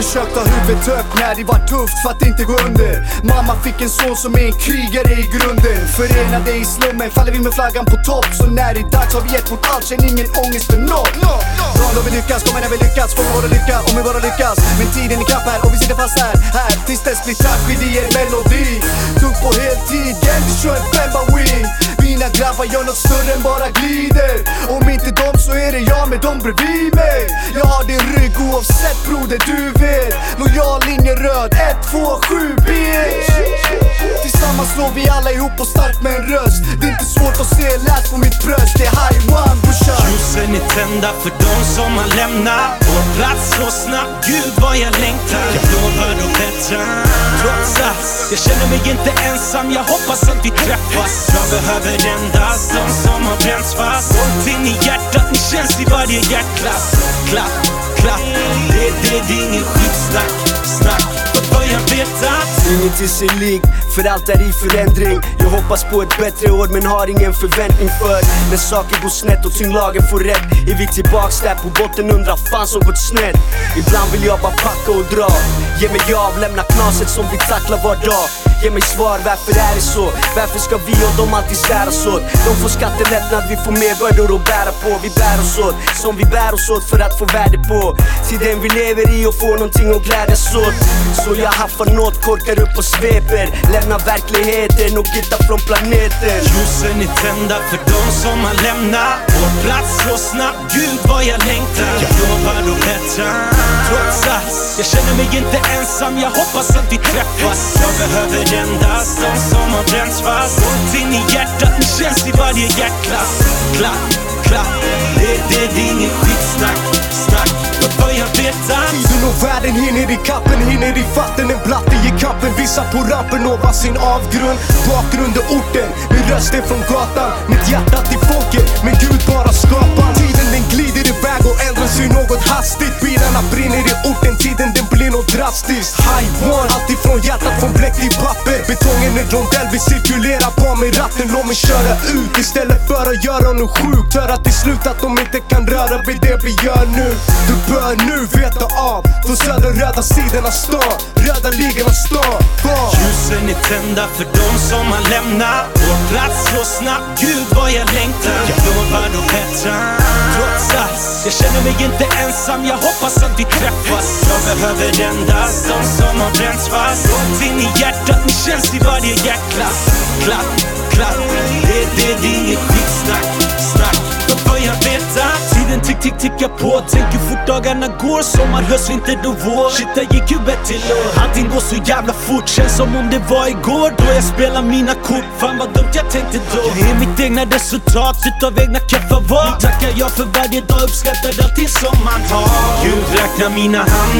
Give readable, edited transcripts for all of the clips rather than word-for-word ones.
försökt ha huvudet upp när det var tufft för att inte gå under. Mamma fick en son som är en krigare i grunden. Förenade i slummen faller vi med flaggan på topp. Så när det är dags har vi gett vårt allt, känner ingen ångest för något. Bra då vi lyckas, kommer när vi lyckas, får vi vara lycka om vi bara lyckas. Men tiden är knapp här och vi sitter fast här tills dess blir tragedier melodi. Tugg på heltid, igen vi kör en femma wing. Mina grabbar gör något större än bara glider. Om inte dem så är det jag med dem bredvid mig. Jag har din rygg oavsett broder, du vet. Lojal linje röd, 1, 2, 7 bitch. Tillsammans slår vi alla ihop och starkt med en röst. Det är inte svårt att se, läs på mitt bröst. Det är high one, brorsan. Ljusen är tända för de som har lämnat vår plats så snabbt, gud vad jag längtar. Jag lovar att bättra, trots allt. Jag känner mig inte ensam, jag hoppas att vi träffas. Jag behöver endast de som har bränts fast. Hållt in i hjärtat, ni känns i varje hjärtklass. Klapp, klapp, det är ingen skitsnack. Snack, vad jag vet att inget är sig lik, för allt är i förändring. Jag hoppas på ett bättre år men har ingen förväntning för när saker går snett och tyngdlagen får rätt. Är vi tillbaks där på botten, undrar fan som gått snett. Ibland vill jag bara packa och dra. Ge mig av, lämna knaset som vi tacklar var dag. Ge mig svar, varför är det så? Varför ska vi och de alltid säras åt? De får skattelättnad, vi får mer bördor att bära på. Vi bär oss åt, som vi bär oss åt för att få värde på tiden vi lever i och får någonting att glädjas åt. Så jag haffar något, korkar upp och sveper. Lämnar verkligheten och hittar från planeten. Ljusen är tända för de som har lämnat vår plats så snabbt, gud vad jag längtar. Jag lovar att bättra, trots allt. Jag känner mig inte ensam, jag hoppas att vi träffas. Jag behöver endast de som har bränts fast. Hållt in i hjärtat, ni känns i varje hjärtklass. Klapp, klapp, det är ingen skitsnack. Snack, vad jag vet att tiden och världen hinner i kappen, hinner i vatten. En blatte i kappen, visar på rampen over sin avgrund. Bakgrund och orten, min röst är från gatan. Mitt hjärta till folket, men Gud bara skapar. Tiden den glider iväg och ändrar sig något hastigt. Bilarna brinner i orten, tiden den blir något drastiskt. High one, alltid från hjärtat, från bläck till papper. Betongen är rondell, vi cirkulerar på med ratten. Låt mig köra ut istället för att göra något sjukt. För att till slut att de inte kan röra vid det vi gör nu. Du bör nu veta av från söder röda sidorna stan. Röda ligorna stan. Ljusen är tända för de som har lämnat vår plats så snabbt, gud vad jag längtar. Jag lovar att bättra, trots allt. Jag känner mig inte ensam, jag hoppas att vi träffas. Jag behöver endast de som har bränts fast. Hållt in i hjärtat, ni känns i varje hjärtklass. Klapp, klapp, det är ingen skitsnack. Snack, vad jag vet att tiden tickar på. Tänker fort dagarna går, sommar, höst, vinter och vår. Shit, där gick huvudet till år. Allting går så jävla fort, känns som om det var igår. Då jag spelar mina kort, fan vad dumt jag tänkte då. Jag är mitt egna resultat, utav egna kaffa var. Nu tackar jag för varje dag, uppskattar allting som man har. Gud räknar mina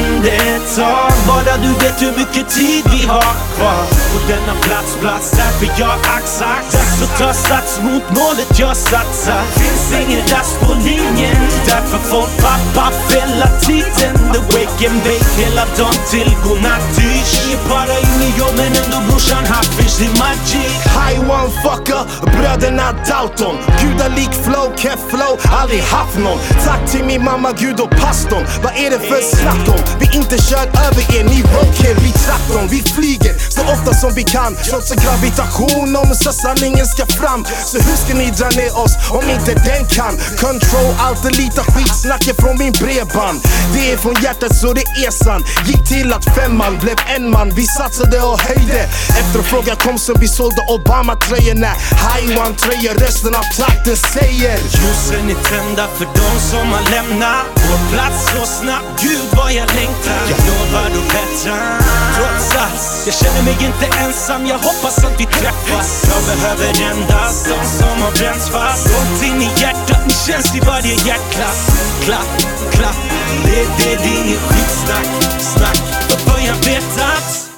handetag, bara du vet hur mycket tid vi har kvar. På denna plats, därför jag axar. Dags att ta sats mot målet jag satsar. Finns ingen rast på linjen, därför får pappa fälla tiden. The wake and bake hela dagen till godnatt-ish. Är bara in i jobben, ändå brorsan hafish, det är magic. High one fucker, bröderna Dalton. Gudalik flow, keff flow, aldrig haft någon. Tack till min mamma, Gud och pastorn. Vad är det för snack om? Vi inte kör över er, ni rockhead, vi traktorn. Vi flyger så ofta som vi kan, trots gravitation om så sanningen ska fram. Så hur ska ni dra ner oss om inte den kan? Control, allt är lite skitsnacket från min bredband. Det är från hjärtat så det är sant. Gick till att 5 man blev 1 man. Vi satsade och höjde. Efterfrågan kom som vi sålde Obama-tröjorna. High one tröjor, resten av trakten säger. Ljusen är tända för de som har lämnat vår plats så snabbt, gud vad jag längtar. Jag lovar att bättra, trots allt. Jag känner mig inte ensam, jag hoppas att vi träffas. Jag behöver endast de som har bränts fast. Hållt in i hjärtat, ni känns i varje hjärtklass. Klapp, klapp, det är ingen skitsnack. Snack, vad jag vet att